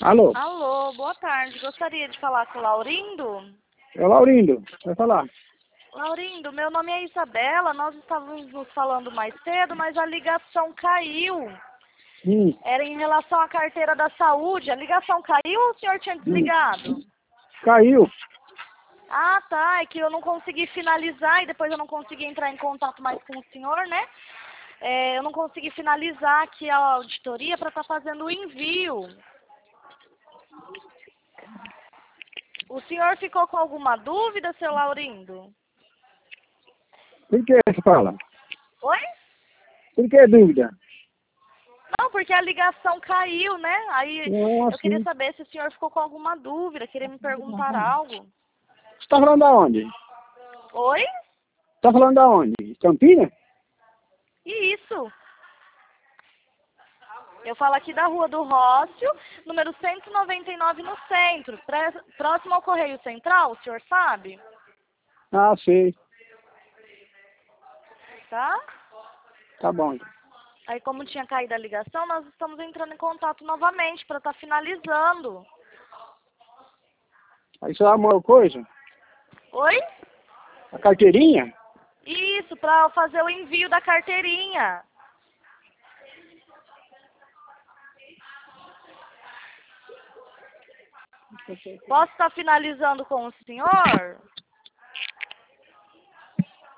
Alô? Alô, boa tarde. Gostaria de falar com o Laurindo? É o Laurindo, vai falar. Laurindo, meu nome é Isabela. Nós estávamos nos falando mais cedo, mas a ligação caiu. Era em relação à carteira da saúde. A ligação caiu ou o senhor tinha desligado? Caiu. Ah, tá. É que eu não consegui finalizar e depois eu não consegui entrar em contato mais com o senhor, né? Eu não consegui finalizar aqui a auditoria para estar fazendo o envio. O senhor ficou com alguma dúvida, seu Laurindo? Por que você fala? Oi? Por que dúvida? Não, porque a ligação caiu, né? Aí Não, eu queria assim. saber se o senhor ficou com alguma dúvida, queria me perguntar algo. Você tá falando da onde? Oi? Tá falando da onde? Campinas? Isso. Eu falo aqui da Rua do Rócio, número 199 no centro, próximo ao Correio Central, o senhor sabe? Ah, sei. Tá? Tá bom. Então. Aí como tinha caído a ligação, nós estamos entrando em contato novamente para estar finalizando. Aí você arrumou a coisa? Oi? A carteirinha? Isso, para fazer o envio da carteirinha. Posso estar finalizando com o senhor?